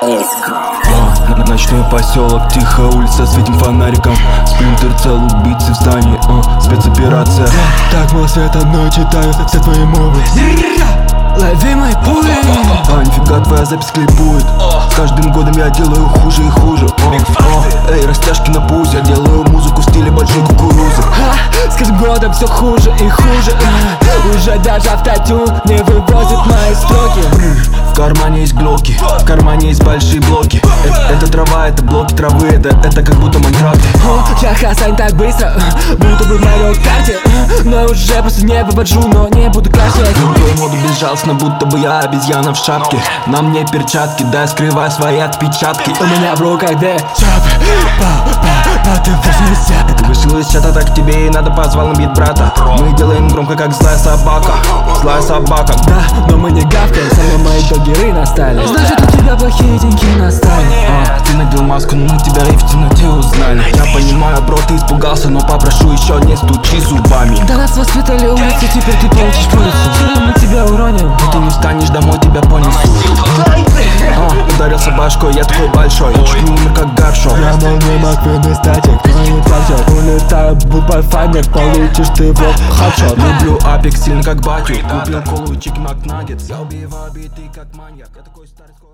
Ночной поселок, тихо, улица, светим фонариком. Сплинтер цел, убийцы в здании, спецоперация. Так мало света, но читаю все твои мовы. Лови мои пули. Нифига, твоя запись клипует. С каждым годом я делаю хуже и хуже. Эй, растяжки на пузе. Я делаю музыку в стиле большой кукурузы. С каждым годом все хуже и хуже. Уже даже автотюн не вывозит мои строки. В кармане есть глоки, в кармане есть большие блоки. Это трава, это блоки травы, это как будто Майнкрафт. Я хасань так быстро, будто бы в Марио карте. Но уже просто не вывожу, но не буду кашлять. Твою моду безжалостно, будто бы я обезьяна в шапке. На мне перчатки, дай скрывай свои отпечатки. У меня в руках дешап, ты 80. Ты вышел из чата, так тебе и надо, позвал на бит брата. Мы делаем громко, как злая собака. Злая собака. Да, но мы не гавкаем, сами мои догеры настали. Значит, у тебя плохие деньги настали. Ты надел маску, но мы тебя и в темноте узнали. Я понимаю, бро, ты испугался, но попрошу еще не стучи зубами. Да нас воспитали улицы, теперь ты получишь по лицу. Мы тебя уроним, но ты не встанешь, домой тебя понесу. Ударился башкой, я такой большой, чуть не умер как Гаршоу. Я молния Маквин и статик, но не так же. Улетаю, бубай файнер, получишь ты вот хачот. Люблю Апекс сильно как батю, купил колу и чики Макнаггетс. Я убиваю биты как маньяк, я такой старый.